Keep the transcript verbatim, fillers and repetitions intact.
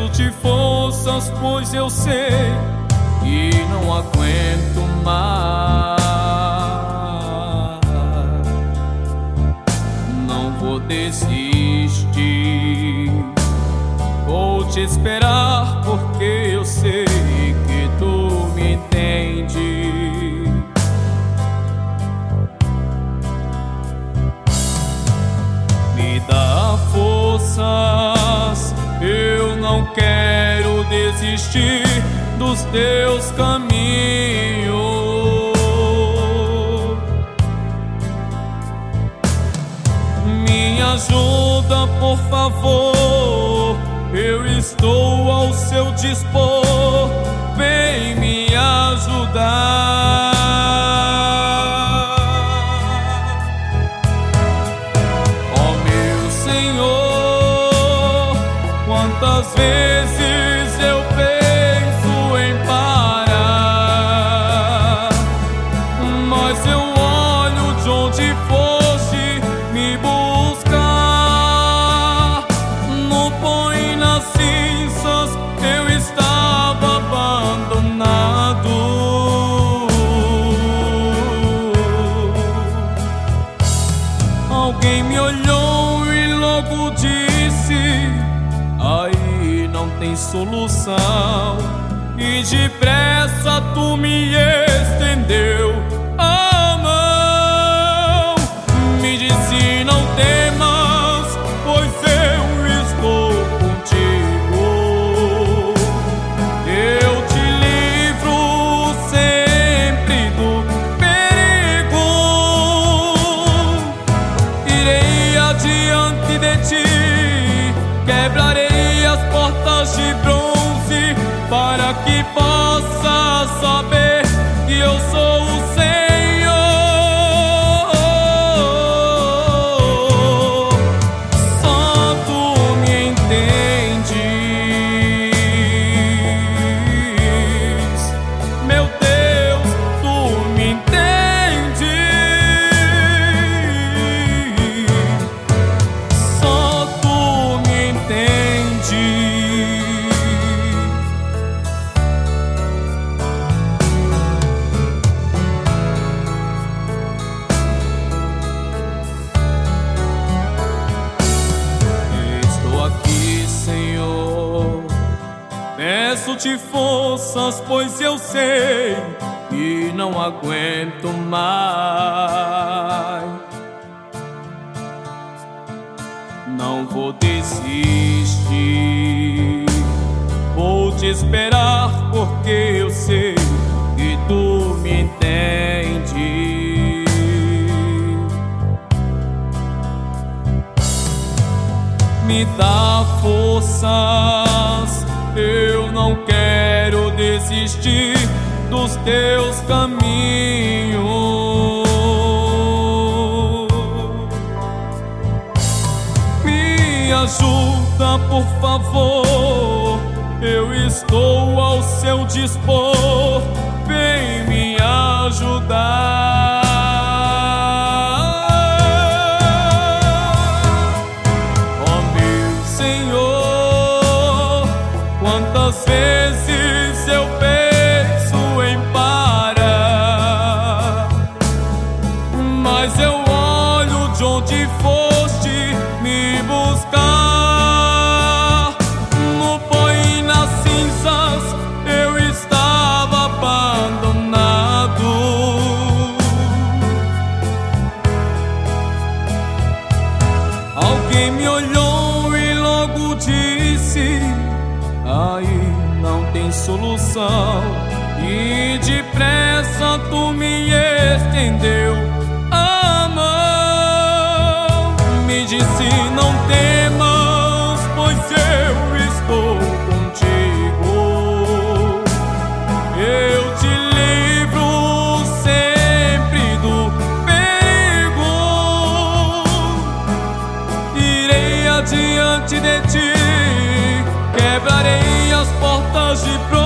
Peço-te forças, pois eu sei que não aguento mais. Não vou desistir, vou te esperar, porque eu sei que tu me entende. Me dá forças, eu não quero desistir dos teus caminhos. Me ajuda, por favor, eu estou ao seu dispor. Vem me ajudar. Ó meu Senhor, quantas vezes eu penso em parar, mas eu olho de onde foste me buscar. No pó e nas cinzas eu estava abandonado. Alguém me olhou e logo disse: aí não tem solução. E depressa tu me estendeu a mão. Me disse: não temas, pois eu estou contigo. Eu te livro sempre do perigo. Irei adiante de ti, quebrarei as portas de bronze, para que possa saber que eu sou o Senhor. Só tu me entendes, meu Deus, tu me entendes. Só tu me entendes. Peço-te forças, pois eu sei que não aguento mais. Não vou desistir, vou te esperar, porque eu sei que tu me entende. Me dá forças, eu não quero desistir dos teus caminhos. Me ajuda, por favor, eu estou ao seu dispor. Vem me ajudar. Quantas vezes eu penso em parar, mas eu olho de onde foste me buscar. No pó e nas cinzas eu estava abandonado. Alguém me olhou e logo disse: aí não tem solução. E depressa tu me estendeu a mão. Me disse: não temas, pois eu estou contigo. Eu te livro sempre do perigo. Irei adiante de ti, quebrarei as portas de bronze,